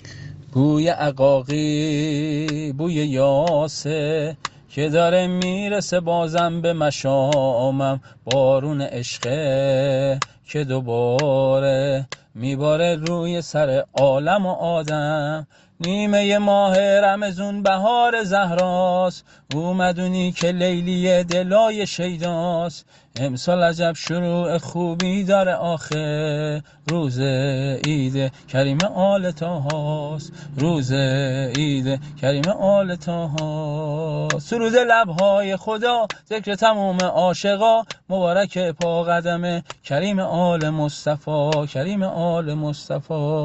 بوی عقاقی بوی یاسه که داره میرسه بازم به مشامم، بارون عشقه که دوباره میباره روی سر عالم و آدم. نیمه ماه رمزون بهار زهراست، اومدونی که لیلی دلای شیداست. امسال عجب شروع خوبی داره آخه، روز عید کریم آل طاهاست، روز عید کریم آل طاهاست. سرود لبهای خدا ذکر تموم عاشقا، مبارک پا قدم کریم آل مصطفی، کریم آل مصطفی.